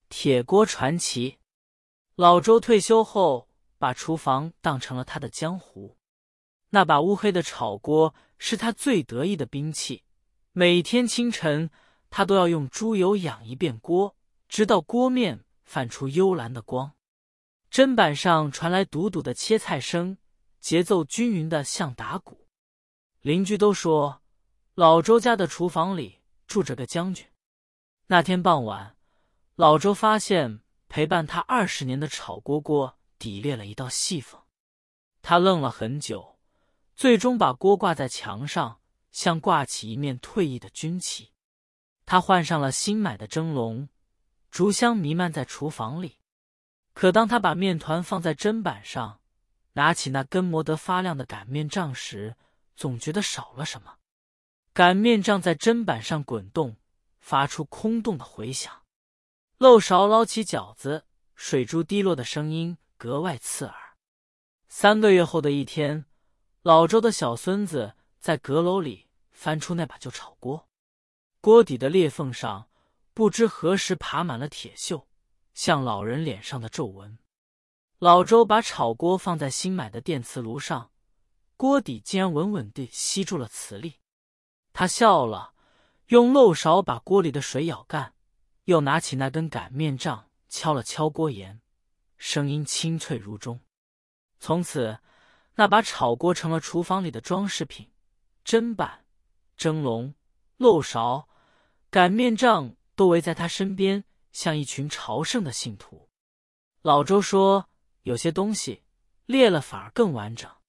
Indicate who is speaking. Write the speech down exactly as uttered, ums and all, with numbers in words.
Speaker 1: 铁锅传奇。老周退休后，把厨房当成了他的江湖。那把乌黑的炒锅是他最得意的兵器，每天清晨他都要用猪油养一遍锅，直到锅面泛出幽蓝的光。砧板上传来笃笃的切菜声，节奏均匀的像打鼓。邻居都说，老周家的厨房里住着个将军。那天傍晚，老周发现陪伴他二十年的炒锅锅底裂了一道细缝。他愣了很久，最终把锅挂在墙上，像挂起一面退役的军旗。他换上了新买的蒸笼，竹香弥漫在厨房里。可当他把面团放在砧板上，拿起那根磨得发亮的擀面杖时，总觉得少了什么。擀面杖在砧板上滚动，发出空洞的回响。漏勺捞起饺子，水珠滴落的声音格外刺耳。三个月后的一天，老周的小孙子在阁楼里翻出那把旧炒锅，锅底的裂缝上不知何时爬满了铁锈，像老人脸上的皱纹。老周把炒锅放在新买的电磁炉上，锅底竟然稳稳地吸住了磁力。他笑了，用漏勺把锅里的水舀干，又拿起那根擀面杖敲了敲锅沿，声音清脆如钟。从此，那把炒锅成了厨房里的装饰品，砧板、蒸笼、漏勺、擀面杖都围在他身边，像一群朝圣的信徒。老周说，有些东西裂了反而更完整。